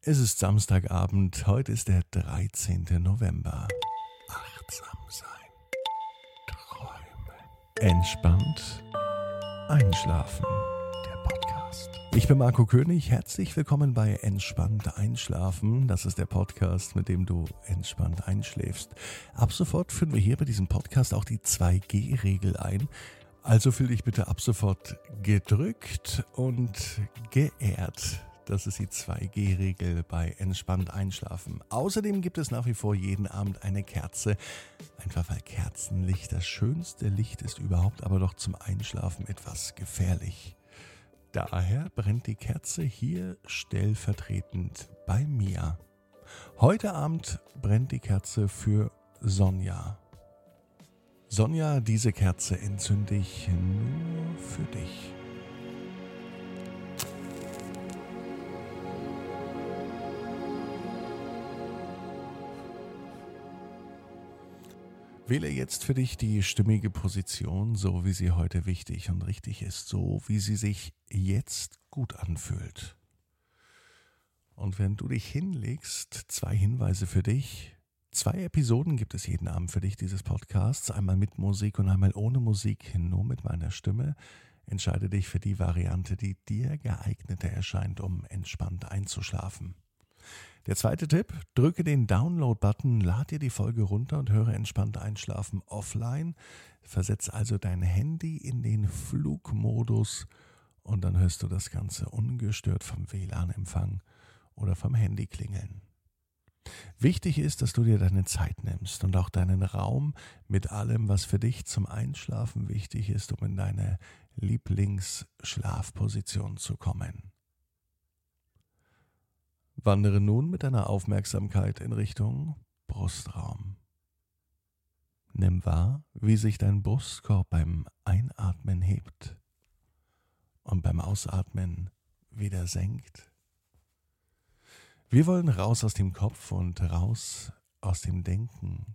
Es ist Samstagabend, heute ist der 13. November. Achtsam sein, träumen, entspannt einschlafen. Der Podcast. Ich bin Marco König, herzlich willkommen bei Entspannt Einschlafen. Das ist der Podcast, mit dem du entspannt einschläfst. Ab sofort führen wir hier bei diesem Podcast auch die 2G-Regel ein. Also fühl dich bitte ab sofort gedrückt und geehrt. Das ist die 2G-Regel bei Entspannt Einschlafen. Außerdem gibt es nach wie vor jeden Abend eine Kerze. Einfach weil Kerzenlicht das schönste Licht ist überhaupt, aber doch zum Einschlafen etwas gefährlich. Daher brennt die Kerze hier stellvertretend bei mir. Heute Abend brennt die Kerze für Sonja. Sonja, diese Kerze entzünde ich nur für dich. Wähle jetzt für dich die stimmige Position, so wie sie heute wichtig und richtig ist, so wie sie sich jetzt gut anfühlt. Und wenn du dich hinlegst, 2 Hinweise für dich. 2 Episoden gibt es jeden Abend für dich dieses Podcasts, einmal mit Musik und einmal ohne Musik, nur mit meiner Stimme. Entscheide dich für die Variante, die dir geeigneter erscheint, um entspannt einzuschlafen. Der zweite Tipp, drücke den Download-Button, lad dir die Folge runter und höre entspannt einschlafen offline. Versetz also dein Handy in den Flugmodus und dann hörst du das Ganze ungestört vom WLAN-Empfang oder vom Handy klingeln. Wichtig ist, dass du dir deine Zeit nimmst und auch deinen Raum mit allem, was für dich zum Einschlafen wichtig ist, um in deine Lieblingsschlafposition zu kommen. Wandere nun mit deiner Aufmerksamkeit in Richtung Brustraum. Nimm wahr, wie sich dein Brustkorb beim Einatmen hebt und beim Ausatmen wieder senkt. Wir wollen raus aus dem Kopf und raus aus dem Denken,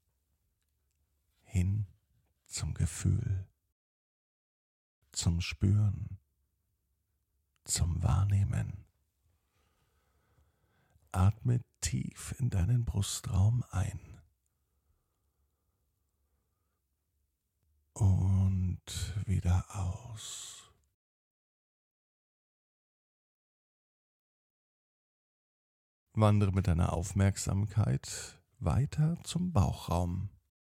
hin zum Gefühl, zum Spüren, zum Wahrnehmen. Atme tief in deinen Brustraum ein und wieder aus. Wandere mit deiner Aufmerksamkeit weiter zum Bauchraum.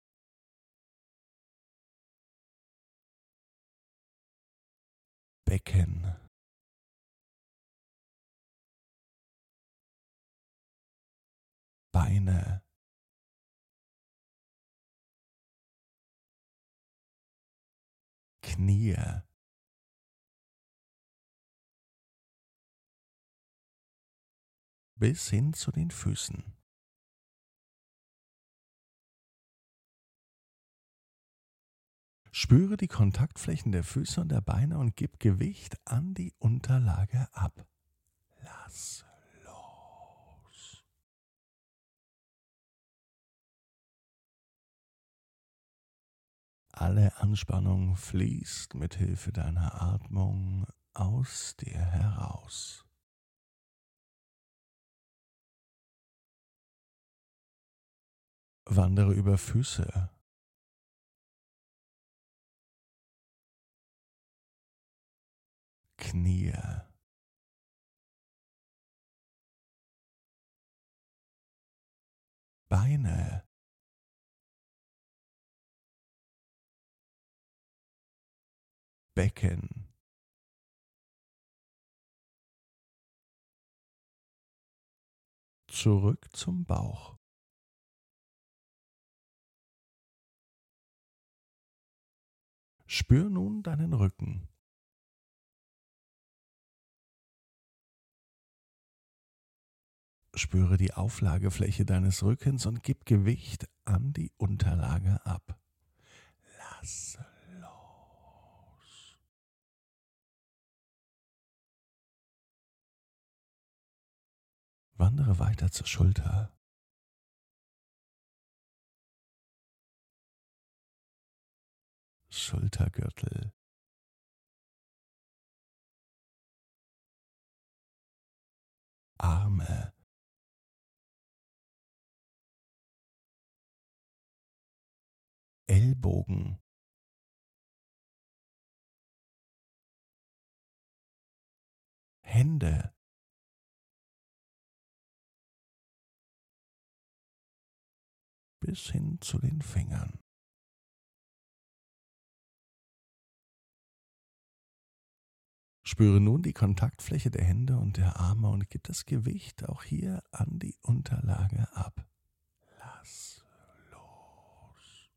Becken, Beine, Knie, bis hin zu den Füßen. Spüre die Kontaktflächen der Füße und der Beine und gib Gewicht an die Unterlage ab. Lass los. Alle Anspannung fließt mit Hilfe deiner Atmung aus dir heraus. Wandere über Füße, Knie, Beine, Becken, zurück zum Bauch. Spür nun deinen Rücken. Spüre die Auflagefläche deines Rückens und gib Gewicht an die Unterlage ab. Lass los. Wandere weiter zur Schulter. Schultergürtel. Arme, Ellbogen, Hände, bis hin zu den Fingern. Spüre nun die Kontaktfläche der Hände und der Arme und gib das Gewicht auch hier an die Unterlage ab. Lass los.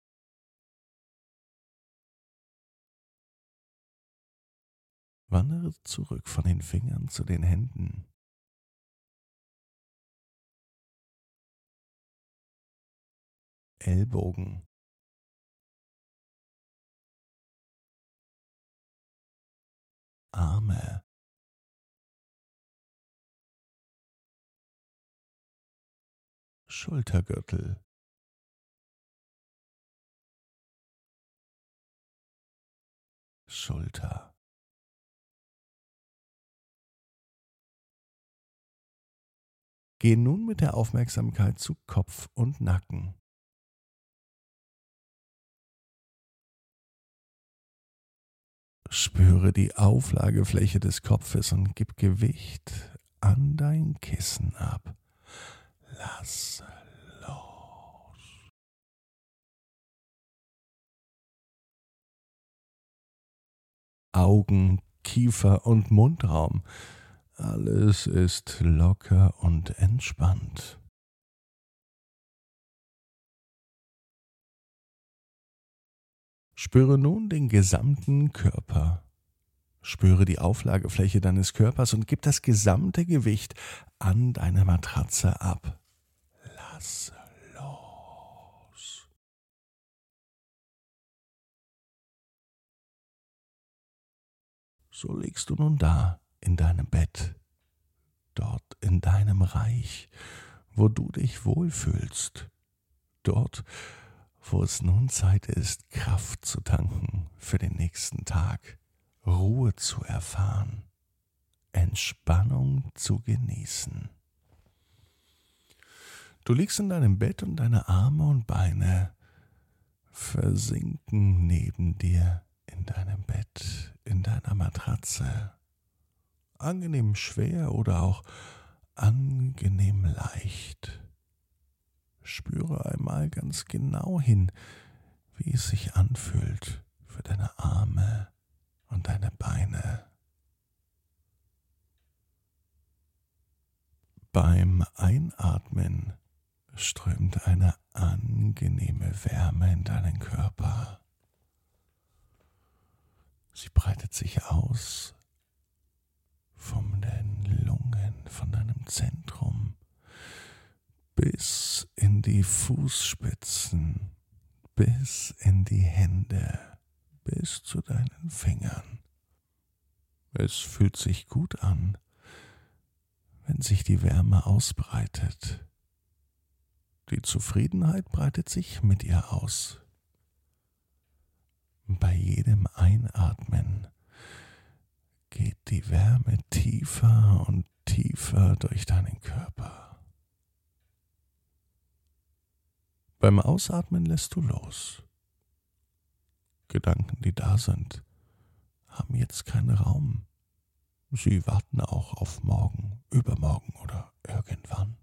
Wandere zurück von den Fingern zu den Händen. Ellbogen, Arme, Schultergürtel, Schulter. Geh nun mit der Aufmerksamkeit zu Kopf und Nacken. Spüre die Auflagefläche des Kopfes und gib Gewicht an dein Kissen ab. Lass los. Augen, Kiefer und Mundraum. Alles ist locker und entspannt. Spüre nun den gesamten Körper. Spüre die Auflagefläche deines Körpers und gib das gesamte Gewicht an deine Matratze ab. Lass los. So liegst du nun da in deinem Bett, dort in deinem Reich, wo du dich wohlfühlst, dort, wo es nun Zeit ist, Kraft zu tanken für den nächsten Tag, Ruhe zu erfahren, Entspannung zu genießen. Du liegst in deinem Bett und deine Arme und Beine versinken neben dir in deinem Bett, in deiner Matratze. Angenehm schwer oder auch angenehm leicht. Spüre einmal ganz genau hin, wie es sich anfühlt für deine Arme und deine Beine. Beim Einatmen strömt eine angenehme Wärme in deinen Körper. Sie breitet sich aus von den Lungen, von deinem Zentrum bis in die Fußspitzen, bis in die Hände, bis zu deinen Fingern. Es fühlt sich gut an, wenn sich die Wärme ausbreitet. Die Zufriedenheit breitet sich mit ihr aus. Bei jedem Einatmen geht die Wärme tiefer und tiefer durch deinen Körper. Beim Ausatmen lässt du los. Gedanken, die da sind, haben jetzt keinen Raum. Sie warten auch auf morgen, übermorgen oder irgendwann.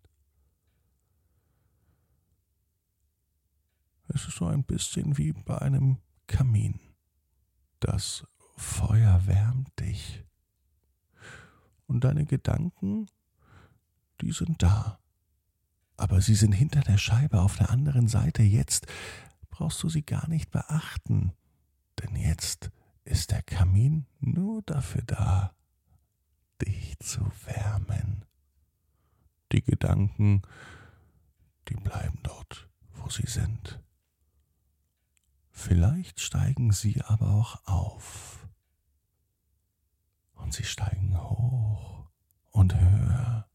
Es ist so ein bisschen wie bei einem Kamin. Das Feuer wärmt dich. Und deine Gedanken, die sind da. Aber sie sind hinter der Scheibe auf der anderen Seite. Jetzt brauchst du sie gar nicht beachten. Denn jetzt ist der Kamin nur dafür da, dich zu wärmen. Die Gedanken, die bleiben dort, wo sie sind. Vielleicht steigen sie aber auch auf. Und sie steigen hoch und höher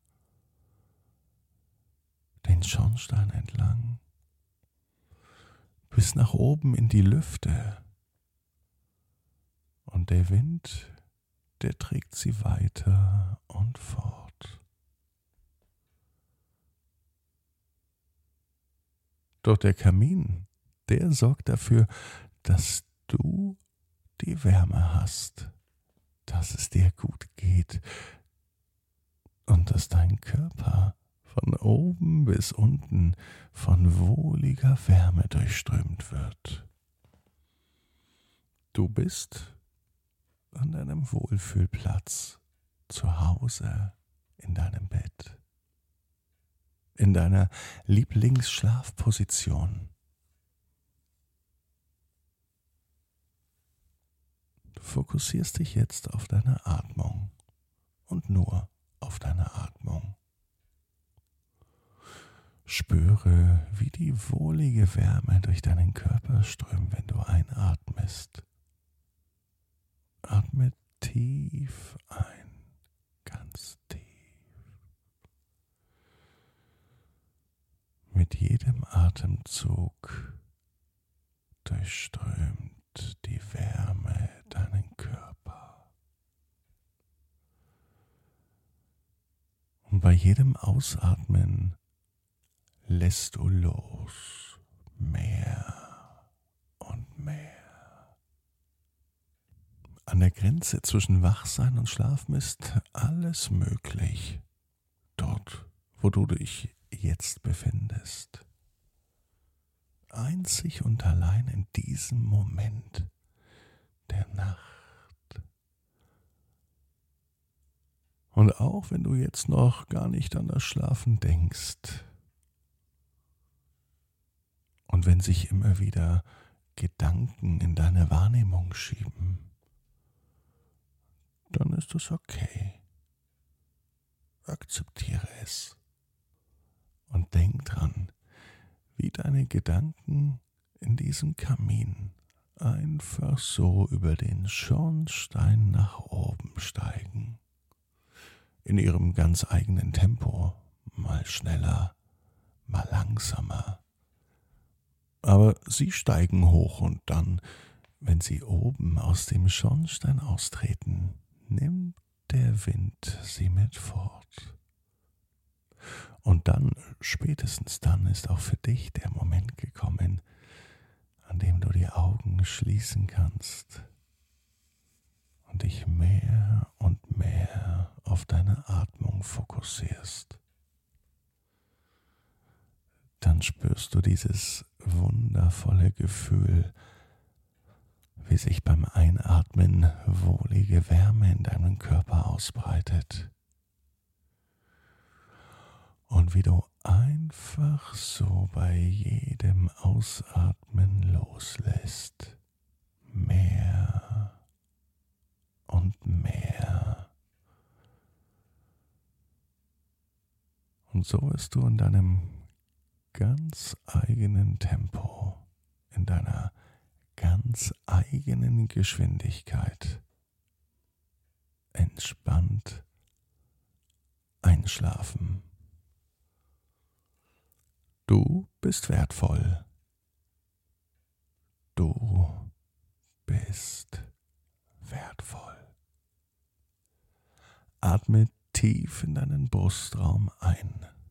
den Schornstein entlang, bis nach oben in die Lüfte. Und der Wind, der trägt sie weiter und fort. Doch der Kamin, der sorgt dafür, dass du die Wärme hast, dass es dir gut geht und dass dein Körper von oben bis unten von wohliger Wärme durchströmt wird. Du bist an deinem Wohlfühlplatz, zu Hause, in deinem Bett, in deiner Lieblingsschlafposition. Du fokussierst dich jetzt auf deine Atmung und nur auf deine Atmung. Spüre, wie die wohlige Wärme durch deinen Körper strömt, wenn du einatmest. Atme tief ein, ganz tief. Mit jedem Atemzug durchströmt die Wärme deinen Körper. Und bei jedem Ausatmen lässt du los, mehr und mehr. An der Grenze zwischen Wachsein und Schlafen ist alles möglich, dort, wo du dich jetzt befindest. Einzig und allein in diesem Moment der Nacht. Und auch wenn du jetzt noch gar nicht an das Schlafen denkst, und wenn sich immer wieder Gedanken in deine Wahrnehmung schieben, dann ist es okay. Akzeptiere es. Und denk dran, wie deine Gedanken in diesem Kamin einfach so über den Schornstein nach oben steigen. In ihrem ganz eigenen Tempo, mal schneller, mal langsamer. Aber sie steigen hoch und dann, wenn sie oben aus dem Schornstein austreten, nimmt der Wind sie mit fort. Und dann, spätestens dann, ist auch für dich der Moment gekommen, an dem du die Augen schließen kannst und dich mehr und mehr auf deine Atmung fokussierst. Dann spürst du dieses wundervolle Gefühl, wie sich beim Einatmen wohlige Wärme in deinem Körper ausbreitet. Und wie du einfach so bei jedem Ausatmen loslässt. Mehr und mehr. Und so bist du in deinem ganz eigenen Tempo, in deiner ganz eigenen Geschwindigkeit entspannt einschlafen. Du bist wertvoll. Du bist wertvoll. Atme tief in deinen Brustraum ein.